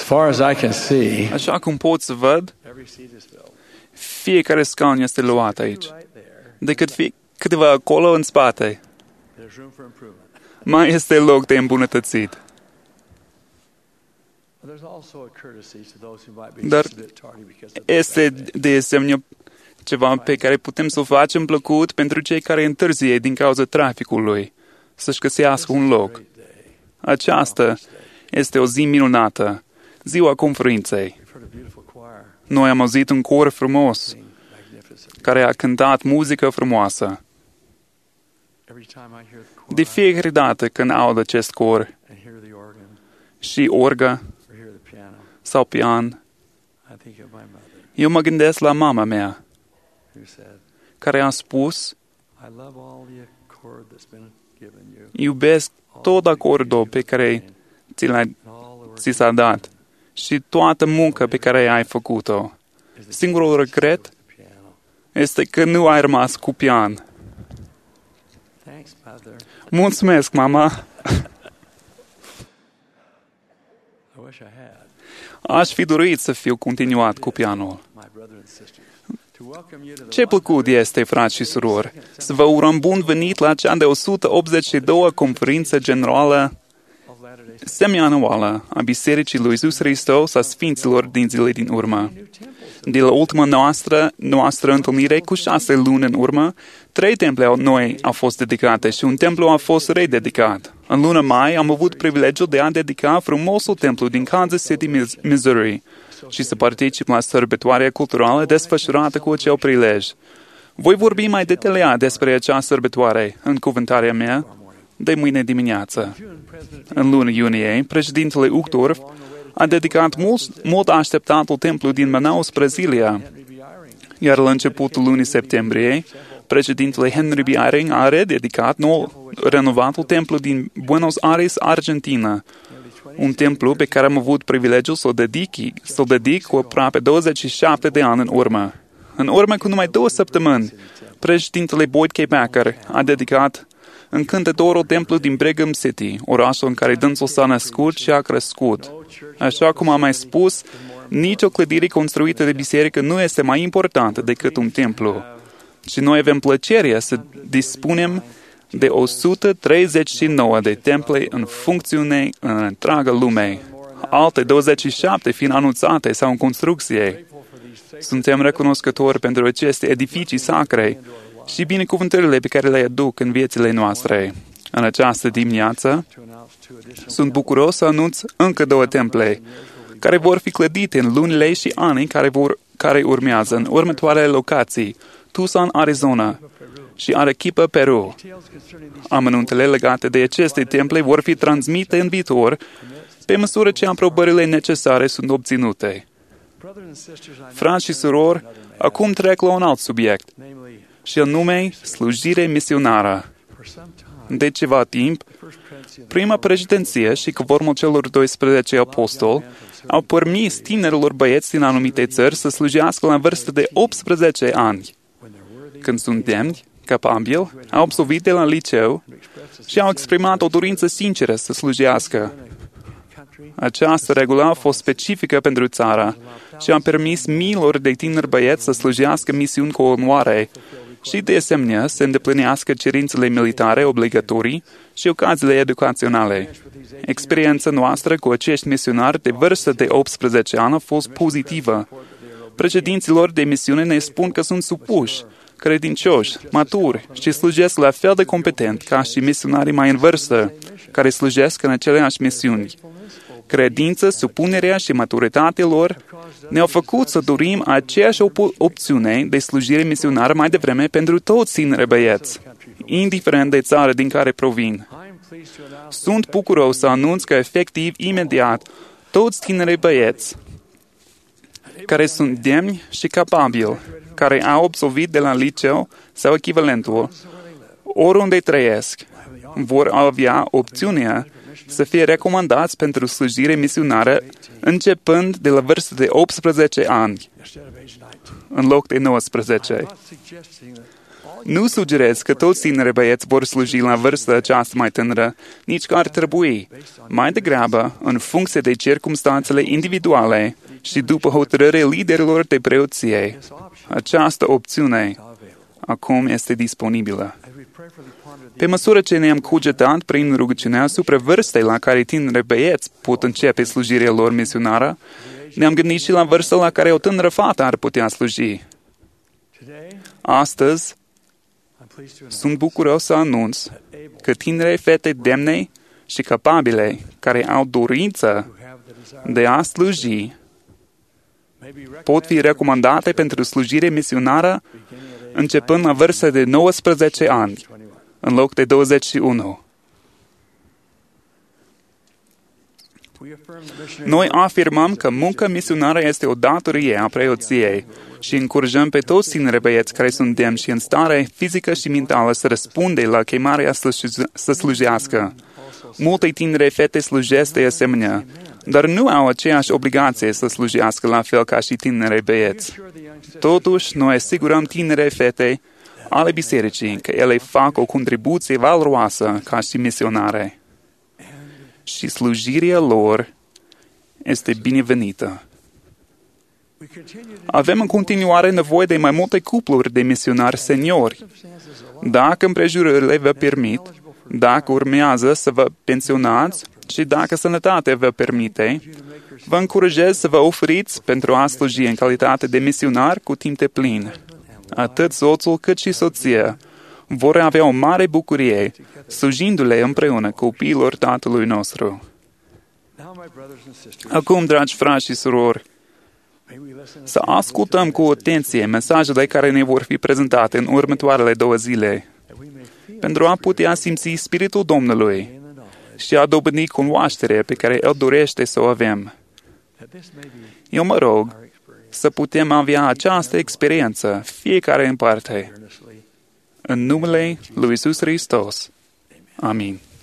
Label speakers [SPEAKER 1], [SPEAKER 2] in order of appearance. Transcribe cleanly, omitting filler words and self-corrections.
[SPEAKER 1] far as I can see,
[SPEAKER 2] Așa cum pot să văd,
[SPEAKER 1] every seat is filled.
[SPEAKER 2] fiecare scaun este luat aici.
[SPEAKER 1] Right there,
[SPEAKER 2] Decât câteva acolo în spate.
[SPEAKER 1] there's room for improvement.
[SPEAKER 2] Mai este loc de îmbunătățit.
[SPEAKER 1] But there's also a courtesy to those who might be
[SPEAKER 2] Dar
[SPEAKER 1] just a bit tardy because of the
[SPEAKER 2] este
[SPEAKER 1] traffic.
[SPEAKER 2] de asemenea ceva pe care putem să o facem plăcut pentru cei care întârzie din cauza traficului, să-și găsească un loc. Aceasta este o zi minunată, ziua conferinței.
[SPEAKER 1] We've heard a beautiful choir
[SPEAKER 2] Noi am auzit un cor frumos
[SPEAKER 1] sing magnificent.
[SPEAKER 2] care a cântat muzică frumoasă.
[SPEAKER 1] Every time I hear the
[SPEAKER 2] De
[SPEAKER 1] choir
[SPEAKER 2] fiecare dată când aud acest cor
[SPEAKER 1] and hear the organ
[SPEAKER 2] și orga
[SPEAKER 1] or hear the piano,
[SPEAKER 2] sau pian,
[SPEAKER 1] I think of my mother
[SPEAKER 2] eu mă gândesc la mama mea,
[SPEAKER 1] who said,
[SPEAKER 2] care a spus,
[SPEAKER 1] I love all the accord that's been given you.
[SPEAKER 2] iubesc tot acordul pe care ți s-a dat și toată munca pe care ai făcut-o. Singurul regret este că nu ai rămas cu pian.
[SPEAKER 1] Thanks, Mother.
[SPEAKER 2] Mulțumesc, mama!
[SPEAKER 1] I wish I had.
[SPEAKER 2] Aș fi dorit să fiu continuat cu pianul.
[SPEAKER 1] My brother and sisters, to welcome you to the
[SPEAKER 2] Ce plăcut este, frați și surori, să vă urăm bun venit la cea de 182-a conferință generală
[SPEAKER 1] of Latter-day
[SPEAKER 2] semianuală a Bisericii lui Iisus Hristos a Sfinților din zile din urmă.
[SPEAKER 1] New temples.
[SPEAKER 2] De la ultima noastră întâlnire cu 6 luni în urmă, 3 temple noi au fost dedicate și un templu a fost rededicat. În luna mai am avut privilegiul de a dedica frumosul templu din Kansas City, Missouri și să particip la sărbătoarea culturală desfășurată cu acel prilej. Voi vorbi mai detaliat despre acea sărbătoare în cuvântarea mea de mâine dimineață. În luna iunie, președintele Uchtdorf a dedicat mult așteptatul templu din Manaus, Brazilia, iar la începutul lunii septembrie, președintele Henry B. Eyring a rededicat renovatul templu din Buenos Aires, Argentina, un templu pe care am avut privilegiul să-l dedic cu aproape 27 de ani în urmă. În urmă cu numai 2 săptămâni, președintele Boyd K. Packer a dedicat încântătorul templu din Brigham City, orașul în care dânsul s-a născut și a crescut. Așa cum am mai spus, nicio clădire construită de biserică nu este mai importantă decât un templu. Și noi avem plăcerea să dispunem de 139 de temple în funcțiune în întreaga lume, alte 27 fiind anunțate sau în construcție. Suntem recunoscători pentru aceste edificii sacre și binecuvântările pe care le aduc în viețile noastre. În această dimineață, sunt bucuros să anunț încă 2 temple, care vor fi clădite în lunile și anii care urmează în următoarele locații, Tucson, Arizona și Arequipa, Peru. Amănuntele legate de aceste temple vor fi transmite în viitor pe măsură ce aprobările necesare sunt obținute. Frați și surori, acum trec la un alt subiect, și anume slujire misionară. De ceva timp, prima președinție și Covormul celor 12 apostoli au permis tinerilor băieți din anumite țări să slujească la vârstă de 18 ani. Când sunt demni, capabili, au absolvit de la liceu și au exprimat o dorință sinceră să slujească. Această regulă a fost specifică pentru țară și a permis miilor de tineri băieți să slujească misiuni cu onoare și, de asemenea, să îndeplinească cerințele militare obligatorii și ocaziile educaționale. Experiența noastră cu acești misionari de vârstă de 18 ani a fost pozitivă. Președinților de misiune ne spun că sunt supuși, credincioși, maturi și slujesc la fel de competent ca și misionarii mai în vârstă, care slujesc în aceleași misiuni. Credința, supunerea și maturitatea lor ne-au făcut să dorim aceeași opțiune de slujire misionară mai devreme pentru toți tineri băieți, indiferent de țară din care provin. Sunt bucuros să anunț că efectiv imediat toți tinerii băieți care sunt demni și capabili, care au absolvit de la liceu sau echivalentul, oriunde trăiesc, vor avea opțiunea să fie recomandați pentru slujire misionară începând de la vârstă de 18 ani, în loc de 19. Nu sugerez că toți tinerii băieți vor sluji la vârsta aceasta mai tânără, nici că ar trebui. Mai degrabă, în funcție de circumstanțele individuale și după hotărârea liderilor de preoție, această opțiune acum este disponibilă. Pe măsură ce ne-am cugetat prin rugăciunea asupra vârstei la care tinerii băieți pot începe slujirea lor misionară, ne-am gândit și la vârsta la care o tânără fată ar putea sluji. Astăzi, sunt bucuros să anunț că tinere fete demne și capabile care au dorință de a sluji pot fi recomandate pentru slujire misionară începând la vârsta de 19 ani, în loc de 21. Noi afirmăm că munca misionară este o datorie a preoției și încurajăm pe toți tinerii băieți care sunt demni și în stare fizică și mentală să răspunde la chemarea să slujească. Multe tinere fete slujesc de asemenea, dar nu au aceeași obligație să slujească la fel ca și tinerii băieți. Totuși, noi asigurăm tinerii fete ale bisericii că ele fac o contribuție valoroasă ca și misionare. Și slujirea lor este binevenită. Avem în continuare nevoie de mai multe cupluri de misionari seniori. Dacă împrejurările vă permit, dacă urmează să vă pensionați și dacă sănătatea vă permite, vă încurajez să vă oferiți pentru a sluji în calitate de misionar cu timp deplin. Atât soțul cât și soția vor avea o mare bucurie slujindu-le împreună copiilor Tatălui nostru. Acum, dragi frați și surori, să ascultăm cu atenție mesajele care ne vor fi prezentate în următoarele 2 zile, pentru a putea simți Spiritul Domnului și a dobândi cunoașterea pe care El dorește să o avem. Eu mă rog să putem avea această experiență, fiecare în parte. În numele lui Iisus Hristos. Amin.